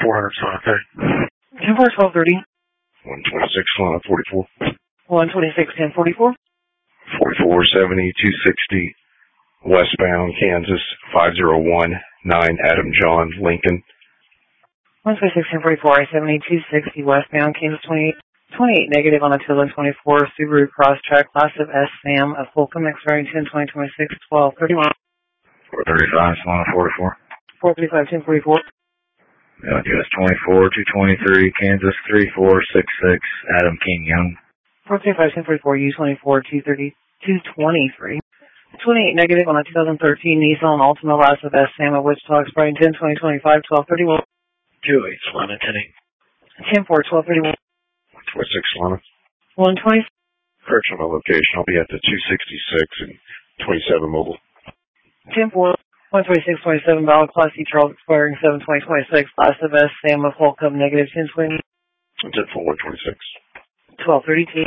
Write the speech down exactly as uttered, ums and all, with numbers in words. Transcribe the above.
four hundred Sonnet thirty. ten four, twelve thirty. one twenty-six Sonnet forty-four. one twenty-six, ten forty-four. forty-four seventy, two sixty, westbound, Kansas, five zero one nine, Adam John, Lincoln. one twenty-six, ten forty-four, I seventy, two sixty, westbound, Kansas, twenty-eight, twenty-eight, negative on Attila, twenty-four, Subaru Crosstrek, class of S, Sam, of Holcomb, expiring ten twenty twenty-six, twelve thirty-one. four thirty-five, Sonnet forty-four. four fifty-five, ten forty-four. L G S twenty-four, two twenty-three, Kansas, three four six six, Adam King Young. four fifty-five, ten forty-four, U twenty-four, two thirty, two twenty-three. twenty-eight, negative on a two thousand thirteen Nissan Altima, class of S, Sam, of Wichita, expiring ten twenty twenty-five, twelve thirty-one. two eight, Sonnet ten eight. ten four, twelve thirty-one. one twenty-six, Sonnet. one twenty. Correction on my location. I'll be at the two sixty-six and twenty-seven mobile. ten four, one twenty-six, twenty-seven, Ballot Class C Charles, expiring seven twenty twenty-six, class of S, Sam, of Holcomb, negative ten twenty. ten four, one twenty-six. twelve thirty-two.